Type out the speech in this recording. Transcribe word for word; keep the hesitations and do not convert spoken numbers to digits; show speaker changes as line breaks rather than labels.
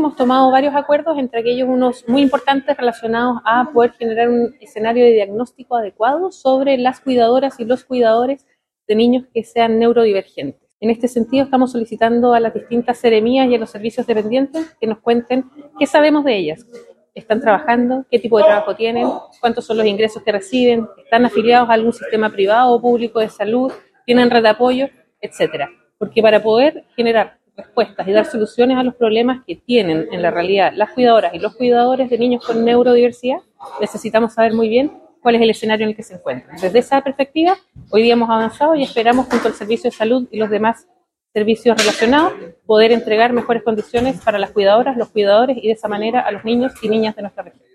hemos tomado varios acuerdos, entre aquellos unos muy importantes relacionados a poder generar un escenario de diagnóstico adecuado sobre las cuidadoras y los cuidadores de niños que sean neurodivergentes. En este sentido, estamos solicitando a las distintas seremías y a los servicios dependientes que nos cuenten qué sabemos de ellas. ¿Están trabajando? ¿Qué tipo de trabajo tienen? ¿Cuántos son los ingresos que reciben? ¿Están afiliados a algún sistema privado o público de salud? ¿Tienen red de apoyo? Etcétera. Porque para poder generar respuestas y dar soluciones a los problemas que tienen en la realidad las cuidadoras y los cuidadores de niños con neurodiversidad, necesitamos saber muy bien cuál es el escenario en el que se encuentran. Desde esa perspectiva, hoy día hemos avanzado y esperamos, junto al Servicio de Salud y los demás servicios relacionados, poder entregar mejores condiciones para las cuidadoras, los cuidadores y de esa manera a los niños y niñas de nuestra región.